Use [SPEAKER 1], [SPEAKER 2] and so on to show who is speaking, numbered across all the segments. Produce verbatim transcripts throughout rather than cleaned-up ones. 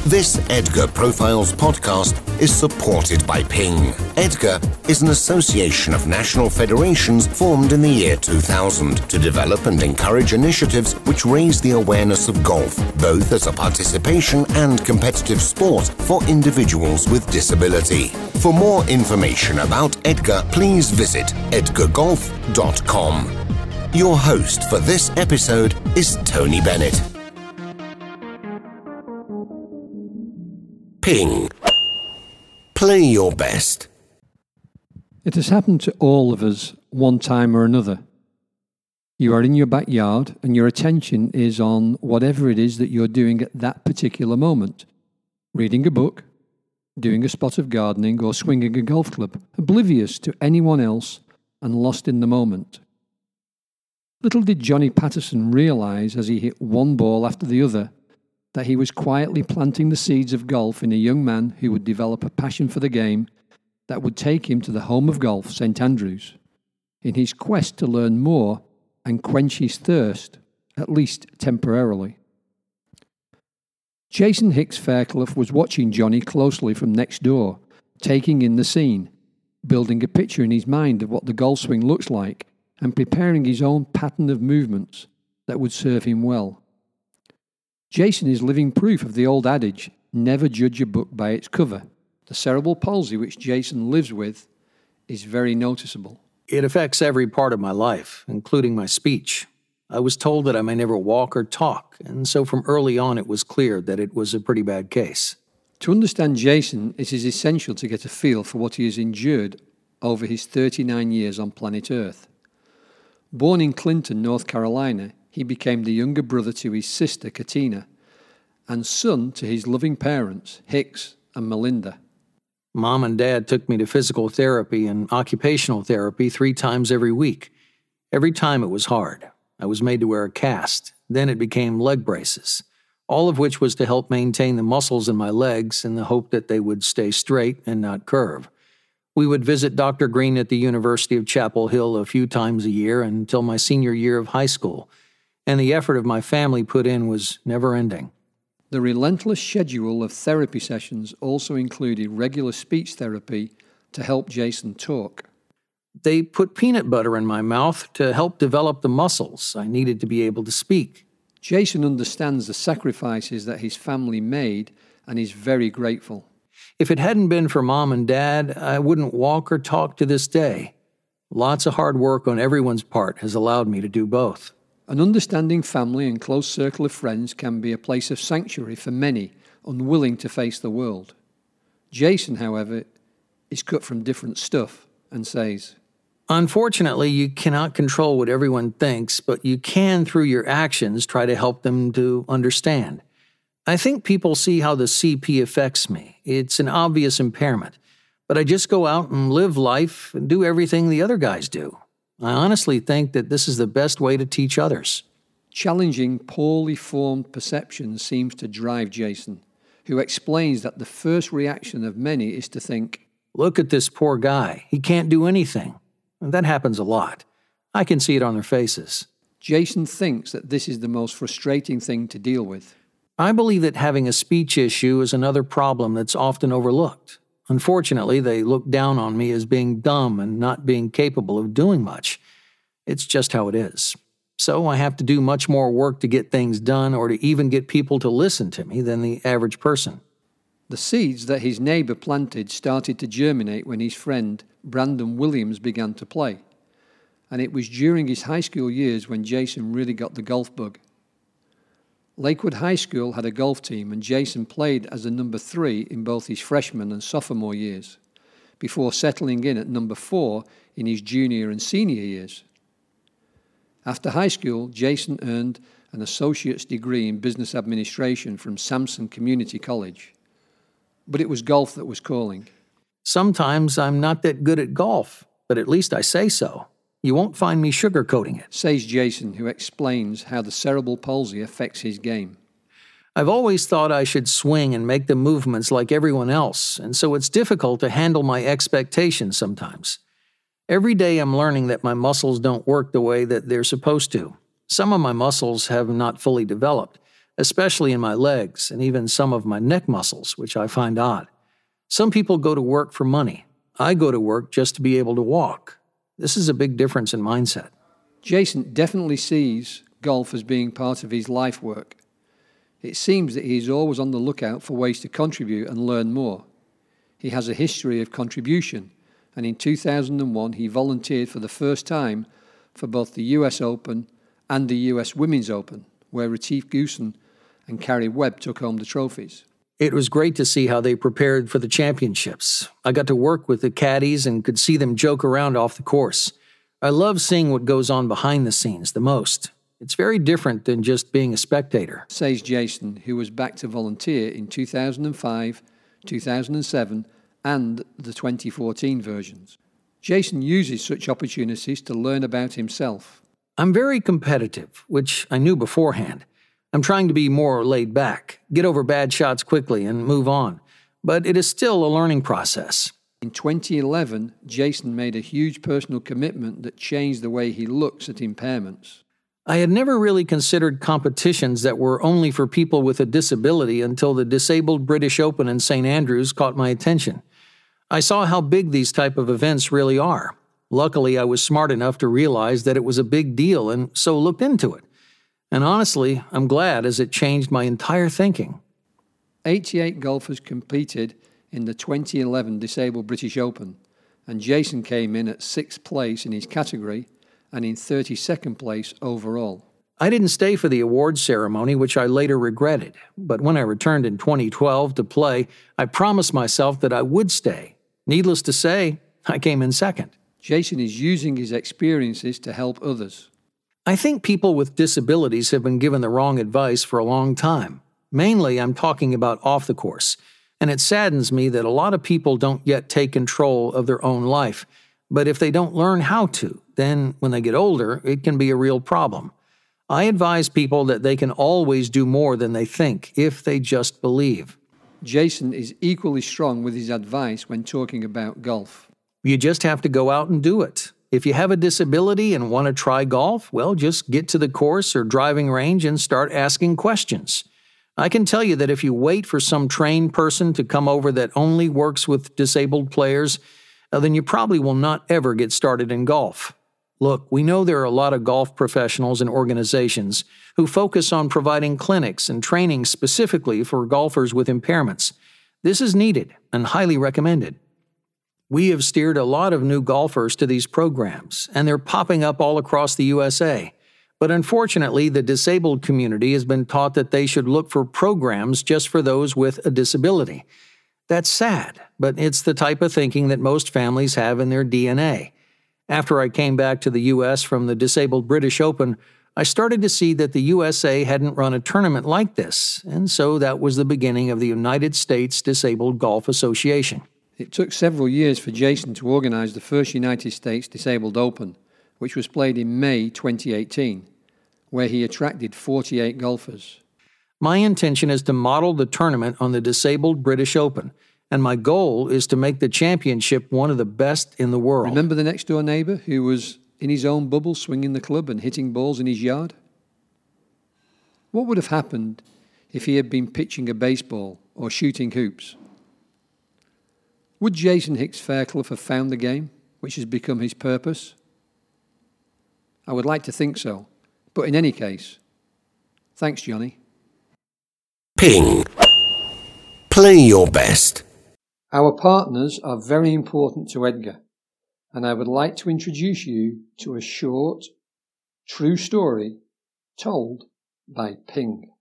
[SPEAKER 1] This Edgar Profiles podcast is supported by Ping. Edgar is an association of national federations formed in the year two thousand to develop and encourage initiatives which raise the awareness of golf, both as a participation and competitive sport for individuals with disability. For more information about Edgar, please visit edgar golf dot com. Your host for this episode is Tony Bennett. Ping. Play your best.
[SPEAKER 2] It has happened to all of us one time or another. You are in your backyard and your attention is on whatever it is that you're doing at that particular moment. Reading a book, doing a spot of gardening, or swinging a golf club, oblivious to anyone else and lost in the moment. Little did Johnny Patterson realise as he hit one ball after the other that he was quietly planting the seeds of golf in a young man who would develop a passion for the game that would take him to the home of golf, St Andrews, in his quest to learn more and quench his thirst, at least temporarily. Jason Hicks Fairclough was watching Johnny closely from next door, taking in the scene, building a picture in his mind of what the golf swing looks like, and preparing his own pattern of movements that would serve him well. Jason is living proof of the old adage, never judge a book by its cover. The cerebral palsy which Jason lives with is very noticeable.
[SPEAKER 3] It affects every part of my life, including my speech. I was told that I may never walk or talk, and so from early on it was clear that it was a pretty bad case.
[SPEAKER 2] To understand Jason, it is essential to get a feel for what he has endured over his thirty-nine years on planet Earth. Born in Clinton, North Carolina, he became the younger brother to his sister, Katina, and son to his loving parents, Hicks and Melinda.
[SPEAKER 3] Mom and Dad took me to physical therapy and occupational therapy three times every week. Every time it was hard. I was made to wear a cast. Then it became leg braces, all of which was to help maintain the muscles in my legs in the hope that they would stay straight and not curve. We would visit Doctor Green at the University of Chapel Hill a few times a year until my senior year of high school, and the effort of my family put in was never-ending.
[SPEAKER 2] The relentless schedule of therapy sessions also included regular speech therapy to help Jason talk.
[SPEAKER 3] They put peanut butter in my mouth to help develop the muscles I needed to be able to speak.
[SPEAKER 2] Jason understands the sacrifices that his family made and is very grateful.
[SPEAKER 3] If it hadn't been for Mom and Dad, I wouldn't walk or talk to this day. Lots of hard work on everyone's part has allowed me to do both.
[SPEAKER 2] An understanding family and close circle of friends can be a place of sanctuary for many unwilling to face the world. Jason, however, is cut from different stuff and says,
[SPEAKER 3] "Unfortunately, you cannot control what everyone thinks, but you can, through your actions, try to help them to understand. I think people see how the C P affects me. It's an obvious impairment, but I just go out and live life and do everything the other guys do. I honestly think that this is the best way to teach others."
[SPEAKER 2] Challenging poorly formed perceptions seems to drive Jason, who explains that the first reaction of many is to think,
[SPEAKER 3] "Look at this poor guy. He can't do anything." And that happens a lot. I can see it on their faces.
[SPEAKER 2] Jason thinks that this is the most frustrating thing to deal with.
[SPEAKER 3] I believe that having a speech issue is another problem that's often overlooked. Unfortunately, they look down on me as being dumb and not being capable of doing much. It's just how it is. So I have to do much more work to get things done or to even get people to listen to me than the average person.
[SPEAKER 2] The seeds that his neighbour planted started to germinate when his friend, Brandon Williams, began to play. And it was during his high school years when Jason really got the golf bug. Lakewood High School had a golf team, and Jason played as a number three in both his freshman and sophomore years, before settling in at number four in his junior and senior years. After high school, Jason earned an associate's degree in business administration from Samson Community College. But it was golf that was calling.
[SPEAKER 3] "Sometimes I'm not that good at golf, but at least I say so. You won't find me sugarcoating it,"
[SPEAKER 2] says Jason, who explains how the cerebral palsy affects his game.
[SPEAKER 3] "I've always thought I should swing and make the movements like everyone else, and so it's difficult to handle my expectations sometimes. Every day I'm learning that my muscles don't work the way that they're supposed to. Some of my muscles have not fully developed, especially in my legs and even some of my neck muscles, which I find odd. Some people go to work for money. I go to work just to be able to walk. This is a big difference in mindset.
[SPEAKER 2] Jason definitely sees golf as being part of his life work. It seems that he is always on the lookout for ways to contribute and learn more. He has a history of contribution, and in two thousand one he volunteered for the first time for both the U S Open and the U S Women's Open, where Retief Goosen and Carrie Webb took home the trophies.
[SPEAKER 3] It was great to see how they prepared for the championships. I got to work with the caddies and could see them joke around off the course. I love seeing what goes on behind the scenes the most. It's very different than just being a spectator,
[SPEAKER 2] says Jason, who was back to volunteer in two thousand five, two thousand seven, and the twenty fourteen versions. Jason uses such opportunities to learn about himself.
[SPEAKER 3] I'm very competitive, which I knew beforehand. I'm trying to be more laid back, get over bad shots quickly, and move on. But it is still a learning process.
[SPEAKER 2] In twenty eleven, Jason made a huge personal commitment that changed the way he looks at impairments.
[SPEAKER 3] I had never really considered competitions that were only for people with a disability until the Disabled British Open in Saint Andrews caught my attention. I saw how big these type of events really are. Luckily, I was smart enough to realize that it was a big deal and so looked into it. And honestly, I'm glad, as it changed my entire thinking.
[SPEAKER 2] eighty-eight golfers competed in the twenty eleven Disabled British Open, and Jason came in at sixth place in his category and in thirty-second place overall.
[SPEAKER 3] I didn't stay for the awards ceremony, which I later regretted, but when I returned in twenty twelve to play, I promised myself that I would stay. Needless to say, I came in second.
[SPEAKER 2] Jason is using his experiences to help others.
[SPEAKER 3] I think people with disabilities have been given the wrong advice for a long time. Mainly, I'm talking about off the course, and it saddens me that a lot of people don't yet take control of their own life. But if they don't learn how to, then when they get older, it can be a real problem. I advise people that they can always do more than they think if they just believe.
[SPEAKER 2] Jason is equally strong with his advice when talking about golf.
[SPEAKER 3] You just have to go out and do it. If you have a disability and want to try golf, well, just get to the course or driving range and start asking questions. I can tell you that if you wait for some trained person to come over that only works with disabled players, then you probably will not ever get started in golf. Look, we know there are a lot of golf professionals and organizations who focus on providing clinics and training specifically for golfers with impairments. This is needed and highly recommended. We have steered a lot of new golfers to these programs, and they're popping up all across the U S A. But unfortunately, the disabled community has been taught that they should look for programs just for those with a disability. That's sad, but it's the type of thinking that most families have in their D N A. After I came back to the U S from the Disabled British Open, I started to see that the U S A hadn't run a tournament like this, and so that was the beginning of the United States Disabled Golf Association.
[SPEAKER 2] It took several years for Jason to organize the first United States Disabled Open, which was played in May twenty eighteen, where he attracted forty-eight golfers.
[SPEAKER 3] My intention is to model the tournament on the Disabled British Open, and my goal is to make the championship one of the best in the world.
[SPEAKER 2] Remember the next-door neighbor who was in his own bubble swinging the club and hitting balls in his yard? What would have happened if he had been pitching a baseball or shooting hoops? Would Jason Hicks Fairclough have found the game, which has become his purpose? I would like to think so, but in any case, thanks, Johnny.
[SPEAKER 1] Ping. Play your best.
[SPEAKER 2] Our partners are very important to Edgar, and I would like to introduce you to a short, true story told by Ping.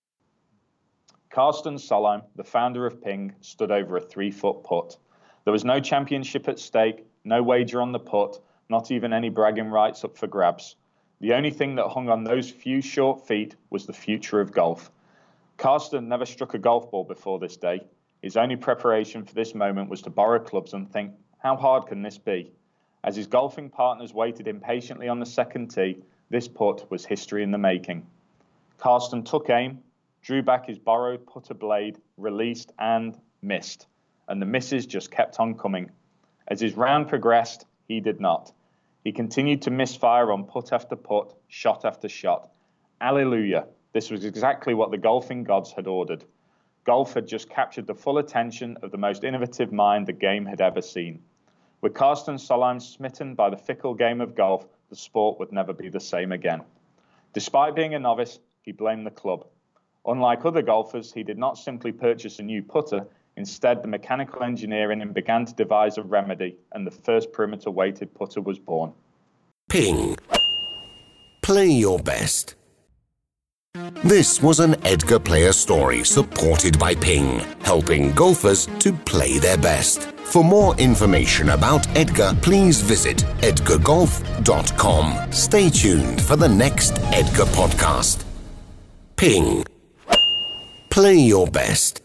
[SPEAKER 4] Karsten Solheim, the founder of Ping, stood over a three-foot putt. There was no championship at stake, no wager on the putt, not even any bragging rights up for grabs. The only thing that hung on those few short feet was the future of golf. Karsten never struck a golf ball before this day. His only preparation for this moment was to borrow clubs and think, how hard can this be? As his golfing partners waited impatiently on the second tee, this putt was history in the making. Karsten took aim, drew back his borrowed putter blade, released and missed. And the misses just kept on coming. As his round progressed, he did not. He continued to misfire on putt after putt, shot after shot. Alleluia. This was exactly what the golfing gods had ordered. Golf had just captured the full attention of the most innovative mind the game had ever seen. With Karsten Solheim smitten by the fickle game of golf, the sport would never be the same again. Despite being a novice, he blamed the club. Unlike other golfers, he did not simply purchase a new putter. Instead, the mechanical engineer in him began to devise a remedy, and the first perimeter-weighted putter was born.
[SPEAKER 1] Ping. Play your best. This was an Edgar Player story supported by Ping, helping golfers to play their best. For more information about Edgar, please visit edgar golf dot com. Stay tuned for the next Edgar podcast. Ping. Play your best.